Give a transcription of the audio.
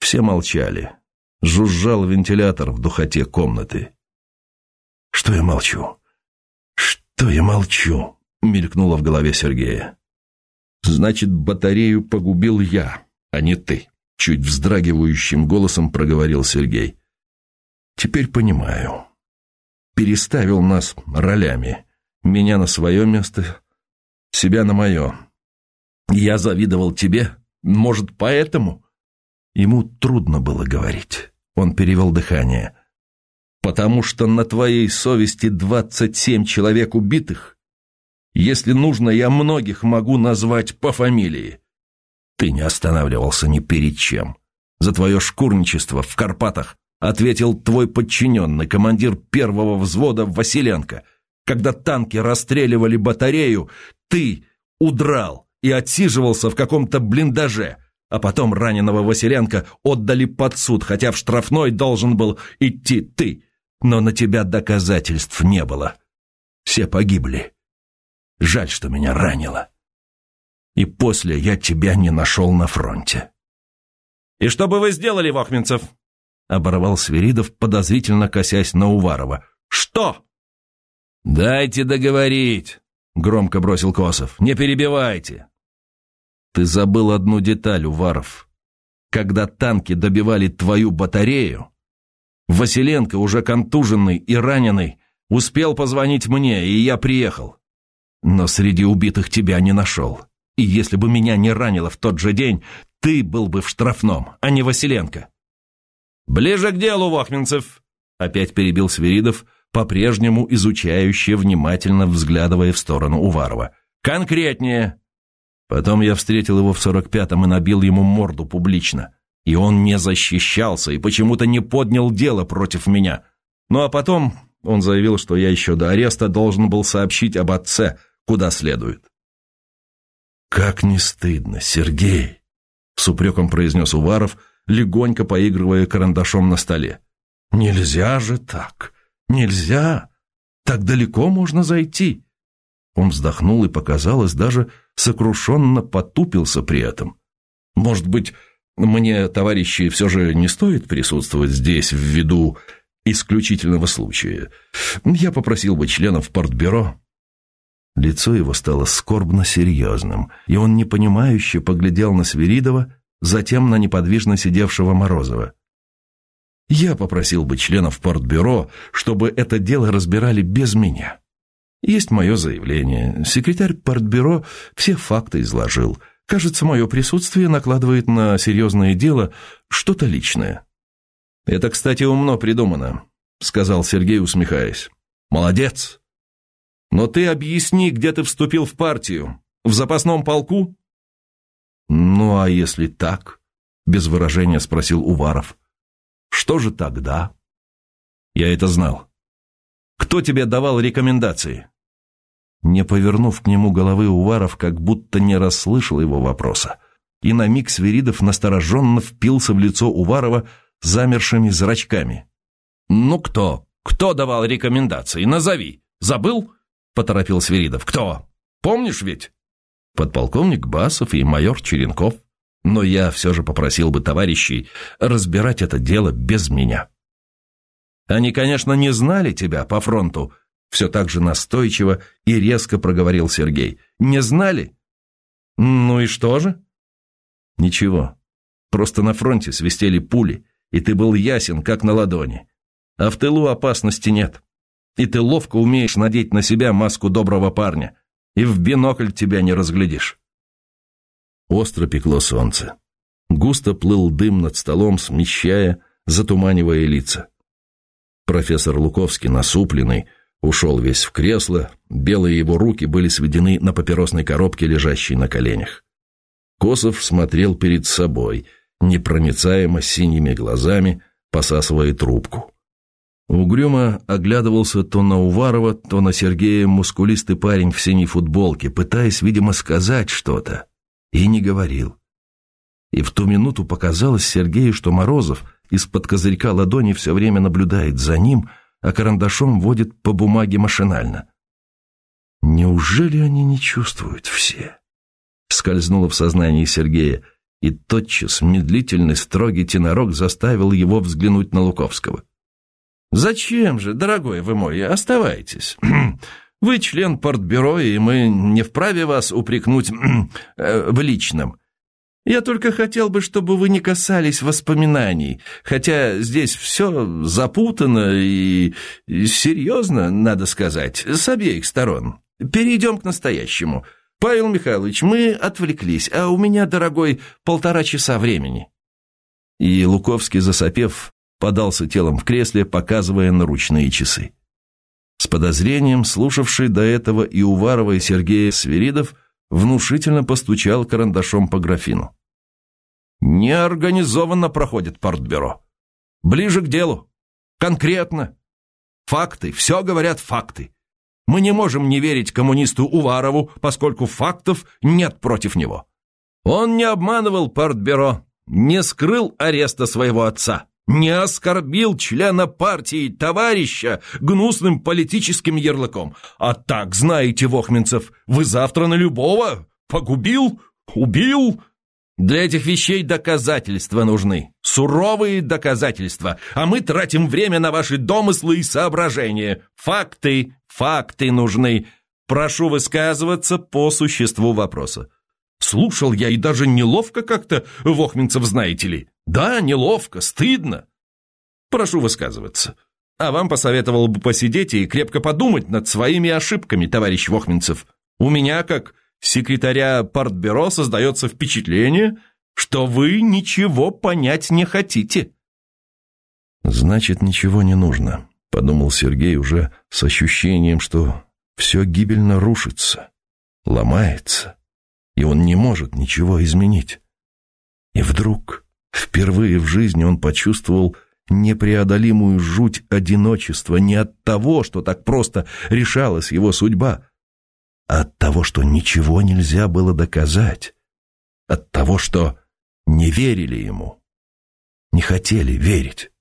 Все молчали. Жужжал вентилятор в духоте комнаты. «Что я молчу? Что я молчу?» — мелькнуло в голове Сергея. «Значит, батарею погубил я, а не ты», — чуть вздрагивающим голосом проговорил Сергей. «Теперь понимаю. Переставил нас ролями. Меня на свое место, себя на мое. Я завидовал тебе, может, поэтому?» Ему трудно было говорить. Он перевел дыхание. «Потому что на твоей совести 27 человек убитых? Если нужно, я многих могу назвать по фамилии. Ты не останавливался ни перед чем. За твое шкурничество в Карпатах ответил твой подчиненный, командир первого взвода Василенко. Когда танки расстреливали батарею, ты удрал и отсиживался в каком-то блиндаже, а потом раненого Василенко отдали под суд, хотя в штрафной должен был идти ты. Но на тебя доказательств не было. Все погибли. Жаль, что меня ранило. И после я тебя не нашел на фронте». «И что бы вы сделали, Вахминцев?» — оборвал Свиридов, подозрительно косясь на Уварова. «Что?» «Дайте договорить», — громко бросил Косов. «Не перебивайте». «Ты забыл одну деталь, Уваров. Когда танки добивали твою батарею, Василенко, уже контуженный и раненый, успел позвонить мне, и я приехал. Но среди убитых тебя не нашел. И если бы меня не ранило в тот же день, ты был бы в штрафном, а не Василенко». «Ближе к делу, Вахминцев», — опять перебил Свиридов, по-прежнему изучающе, внимательно взглядывая в сторону Уварова. «Конкретнее». Потом я встретил его в 45-м и набил ему морду публично. И он не защищался и почему-то не поднял дело против меня. Ну а потом он заявил, что я еще до ареста должен был сообщить об отце куда следует. «Как не стыдно, Сергей!» — с упреком произнес Уваров, легонько поигрывая карандашом на столе. «Нельзя же так! Нельзя! Так далеко можно зайти!» Он вздохнул и, показалось, даже сокрушенно потупился при этом. «Может быть, мне, товарищи, все же не стоит присутствовать здесь ввиду исключительного случая? Я попросил бы членов партбюро». Лицо его стало скорбно серьезным, и он непонимающе поглядел на Свиридова, затем на неподвижно сидевшего Морозова. «Я попросил бы членов партбюро, чтобы это дело разбирали без меня. Есть мое заявление. Секретарь партбюро все факты изложил. Кажется, мое присутствие накладывает на серьезное дело что-то личное». «Это, кстати, умно придумано», — сказал Сергей, усмехаясь. «Молодец. Но ты объясни, где ты вступил в партию? В запасном полку?» «Ну, а если так?» — без выражения спросил Уваров. «Что же тогда?» «Я это знал. Кто тебе давал рекомендации?» Не повернув к нему головы, Уваров как будто не расслышал его вопроса, и на миг Свиридов настороженно впился в лицо Уварова замершими зрачками. «Ну кто? Кто давал рекомендации? Назови. Забыл?» — поторопил Свиридов. «Кто? Помнишь ведь?» «Подполковник Басов и майор Черенков. Но я все же попросил бы товарищей разбирать это дело без меня». «Они, конечно, не знали тебя по фронту», — все так же настойчиво и резко проговорил Сергей. «Не знали? Ну и что же?» «Ничего. Просто на фронте свистели пули, и ты был ясен, как на ладони. А в тылу опасности нет. И ты ловко умеешь надеть на себя маску доброго парня, и в бинокль тебя не разглядишь». Остро пекло солнце. Густо плыл дым над столом, смещая, затуманивая лица. Профессор Луковский, насупленный, ушел весь в кресло, белые его руки были сведены на папиросной коробке, лежащей на коленях. Косов смотрел перед собой, непроницаемо синими глазами, посасывая трубку. Угрюмо оглядывался то на Уварова, то на Сергея мускулистый парень в синей футболке, пытаясь, видимо, сказать что-то, и не говорил. И в ту минуту показалось Сергею, что Морозов из-под козырька ладони все время наблюдает за ним, а карандашом водит по бумаге машинально. «Неужели они не чувствуют все?» — скользнуло в сознании Сергея, И тотчас медлительный строгий тенорок заставил его взглянуть на Луковского. «Зачем же, дорогой вы мой, оставайтесь. Вы член партбюро, и мы не вправе вас упрекнуть в личном. Я только хотел бы, чтобы вы не касались воспоминаний, хотя здесь все запутано и серьезно, надо сказать, с обеих сторон. Перейдем к настоящему. Павел Михайлович, мы отвлеклись, а у меня, дорогой, 1,5 часа времени». И Луковский, засопев, подался телом в кресле, показывая наручные часы. С подозрением, слушавший до этого и Уварова, и Сергея Свиридов, внушительно постучал карандашом по графину. «Неорганизованно проходит партбюро. Ближе к делу. Конкретно. Факты, все говорят факты. Мы не можем не верить коммунисту Уварову, поскольку фактов нет против него. Он не обманывал партбюро, не скрыл ареста своего отца, не оскорбил члена партии товарища гнусным политическим ярлыком. А так, знаете, Вохминцев, вы завтра на любого погубил, убил. Для этих вещей доказательства нужны, суровые доказательства, а мы тратим время на ваши домыслы и соображения. Факты нужны. Прошу высказываться по существу вопроса». Слушал я, и даже неловко как-то, Вохминцев, знаете ли. Да, неловко, стыдно. Прошу высказываться. А вам посоветовал бы посидеть и крепко подумать над своими ошибками, товарищ Вохминцев. У меня, как секретаря партбюро, создается впечатление, что вы ничего понять не хотите. «Значит, ничего не нужно», — подумал Сергей уже с ощущением, что все гибельно рушится, ломается, и он не может ничего изменить. И вдруг, впервые в жизни, он почувствовал непреодолимую жуть одиночества не от того, что так просто решалась его судьба, а от того, что ничего нельзя было доказать, от того, что не верили ему, не хотели верить.